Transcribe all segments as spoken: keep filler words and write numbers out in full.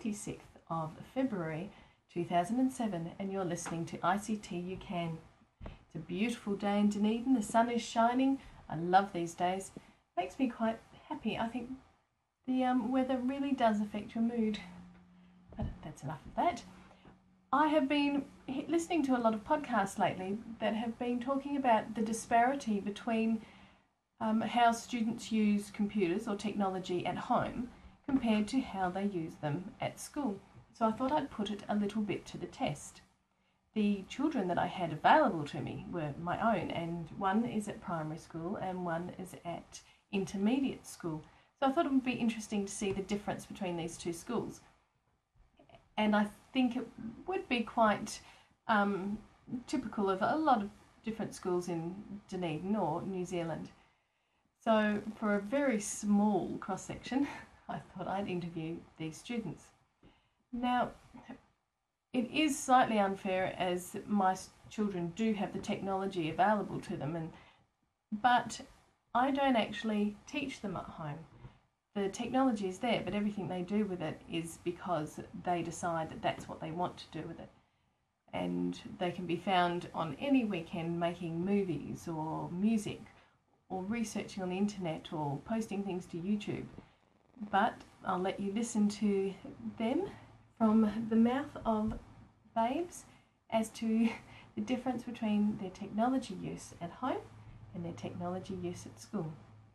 twenty-sixth of February two thousand seven, and you're listening to I C T You Can. It's a beautiful day in Dunedin. The sun is shining. I love these days. Makes me quite happy. I think the um, weather really does affect your mood. But that's enough of that. I have been listening to a lot of podcasts lately that have been talking about the disparity between um, how students use computers or technology at home compared to how they use them at school. So I thought I'd put it a little bit to the test. The children that I had available to me were my own, and one is at primary school and one is at intermediate school. So I thought it would be interesting to see the difference between these two schools. And I think it would be quite um, typical of a lot of different schools in Dunedin or New Zealand. So for a very small cross-section, I thought I'd interview these students. Now, it is slightly unfair as my children do have the technology available to them, and but I don't actually teach them at home. The technology is there, but everything they do with it is because they decide that that's what they want to do with it. And they can be found on any weekend making movies or music or researching on the internet or posting things to YouTube. But I'll let you listen to them from the mouth of babes as to the difference between their technology use at home and their technology use at school.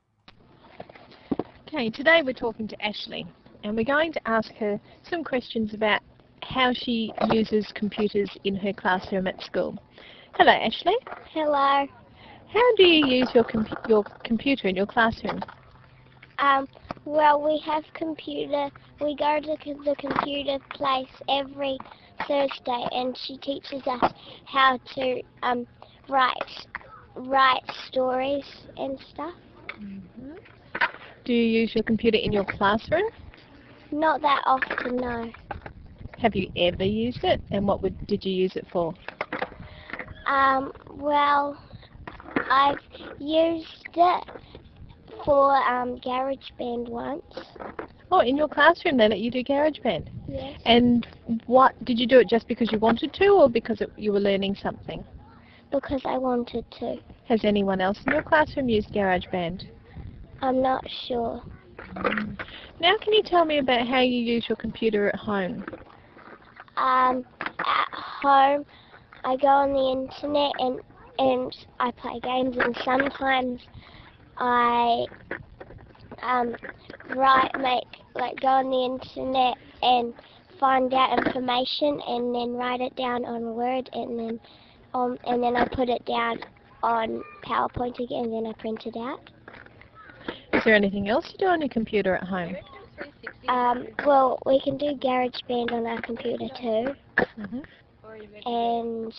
Okay, today we're talking to Ashley, and we're going to ask her some questions about how she uses computers in her classroom at school. Hello, Ashley. Hello. How do you use your comp your computer in your classroom? Um, well, we have computer. We go to the computer place every Thursday, and she teaches us how to um, write write stories and stuff. Mm-hmm. Do you use your computer in your classroom? Not that often, no. Have you ever used it, and what would, did you use it for? Um, well, I've used it for um, GarageBand once. Oh, in your classroom they let you do GarageBand? Yes. And what, did you do it just because you wanted to, or because it, you were learning something? Because I wanted to. Has anyone else in your classroom used GarageBand? I'm not sure. Now can you tell me about how you use your computer at home? Um, at home, I go on the internet and and I play games, and sometimes I um write, make like go on the internet and find out information, and then write it down on Word, and then um and then I put it down on PowerPoint again, and then I print it out. Is there anything else you do on your computer at home? Um, well, we can do GarageBand on our computer too. Mm-hmm. And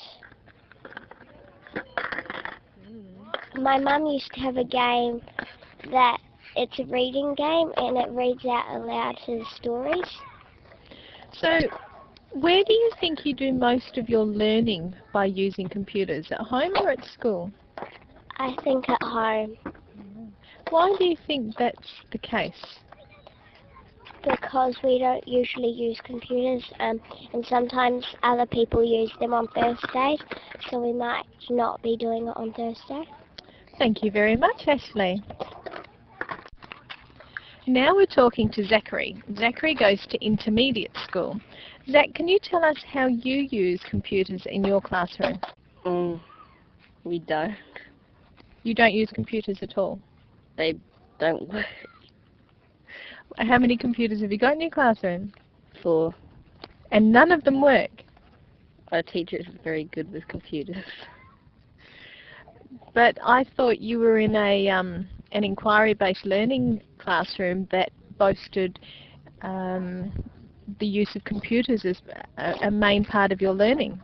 my mum used to have a game that it's a reading game, and it reads out aloud to the stories. So, where do you think you do most of your learning by using computers, at home or at school? I think at home. Why do you think that's the case? Because we don't usually use computers, um, and sometimes other people use them on Thursdays, so we might not be doing it on Thursday. Thank you very much, Ashley. Now we're talking to Zachary. Zachary goes to intermediate school. Zach, can you tell us how you use computers in your classroom? Um, we don't. You don't use computers at all? They don't work. How many computers have you got in your classroom? Four. And none of them work? Our teacher is very good with computers. But I thought you were in a um, an inquiry-based learning classroom that boasted um, the use of computers as a, a main part of your learning.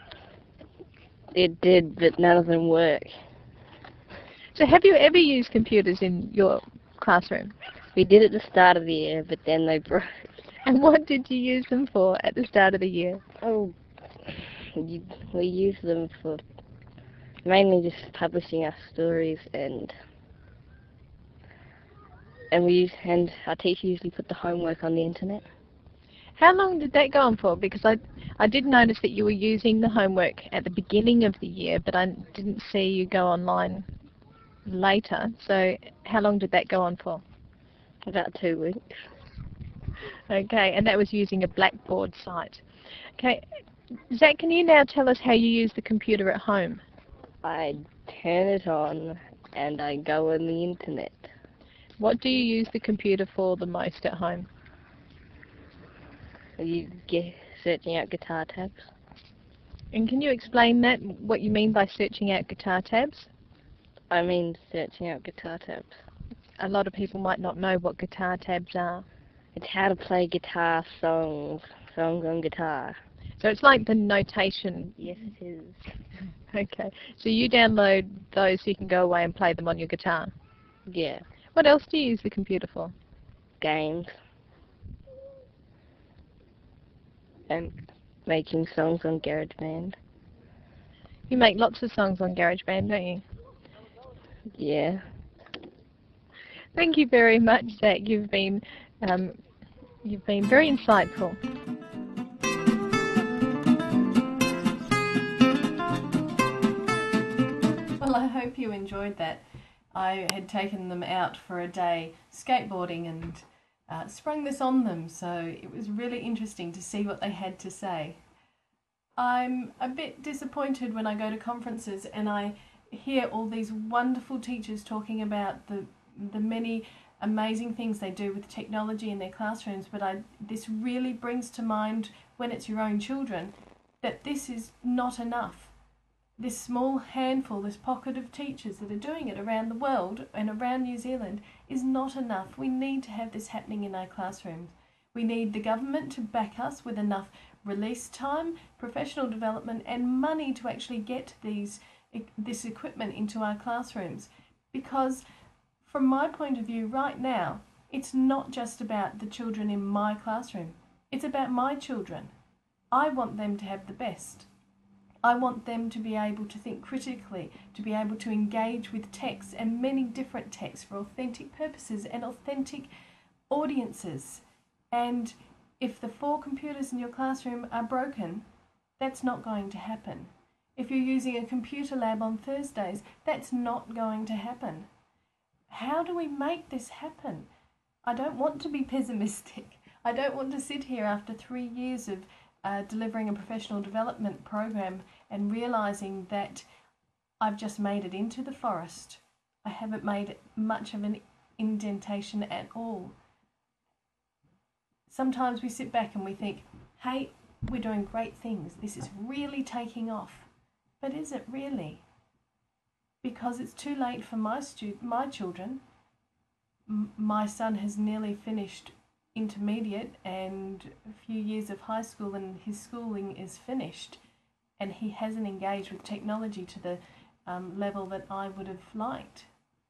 It did, but none of them work. So have you ever used computers in your classroom? We did at the start of the year, but then they broke. And what did you use them for at the start of the year? Oh, you, we use them for mainly just publishing our stories, and and we use, and our teacher usually put the homework on the internet. How long did that go on for? Because I, I did notice that you were using the homework at the beginning of the year, but I didn't see you go online later. So how long did that go on for? About two weeks. Okay, and that was using a Blackboard site. Okay, Zach, can you now tell us how you use the computer at home? I turn it on and I go on the internet. What do you use the computer for the most at home? You get searching out guitar tabs. And can you explain that, what you mean by searching out guitar tabs? I mean searching out guitar tabs. A lot of people might not know what guitar tabs are. It's how to play guitar songs, songs on guitar. So it's like the notation. Yes, it is. Okay, so you download those so you can go away and play them on your guitar. Yeah. What else do you use the computer for? Games. And making songs on GarageBand. You make lots of songs on GarageBand, don't you? Yeah. Thank you very much, Zach. You've been, um, you've been very insightful. Well, I hope you enjoyed that. I had taken them out for a day skateboarding and uh, sprung this on them, so it was really interesting to see what they had to say. I'm a bit disappointed when I go to conferences and I hear all these wonderful teachers talking about the the many amazing things they do with technology in their classrooms, but I, this really brings to mind, when it's your own children, that this is not enough. This small handful, this pocket of teachers that are doing it around the world and around New Zealand is not enough. We need to have this happening in our classrooms. We need the government to back us with enough release time, professional development and money to actually get these this equipment into our classrooms. Because from my point of view right now, it's not just about the children in my classroom. It's about my children. I want them to have the best. I want them to be able to think critically, to be able to engage with texts and many different texts for authentic purposes and authentic audiences. And if the four computers in your classroom are broken, that's not going to happen. If you're using a computer lab on Thursdays, that's not going to happen. How do we make this happen? I don't want to be pessimistic. I don't want to sit here after three years of uh, delivering a professional development program and realising that I've just made it into the forest. I haven't made much of an indentation at all. Sometimes we sit back and we think, hey, we're doing great things. This is really taking off. But is it really? Because it's too late for my stu- my children. M- my son has nearly finished intermediate and a few years of high school, and his schooling is finished, and he hasn't engaged with technology to the um, level that I would have liked.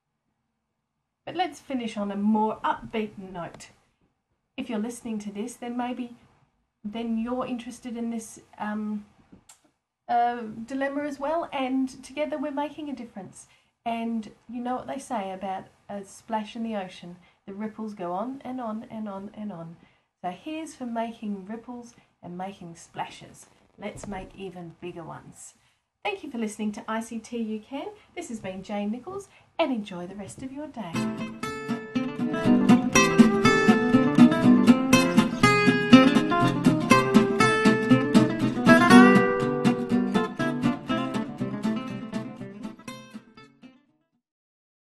But let's finish on a more upbeat note. If you're listening to this, then maybe then you're interested in this um, uh, dilemma as well, and together we're making a difference. And you know what they say about a splash in the ocean, the ripples go on and on and on and on. So here's for making ripples and making splashes. Let's make even bigger ones. Thank you for listening to I C T You Can. This has been Jane Nichols, and enjoy the rest of your day.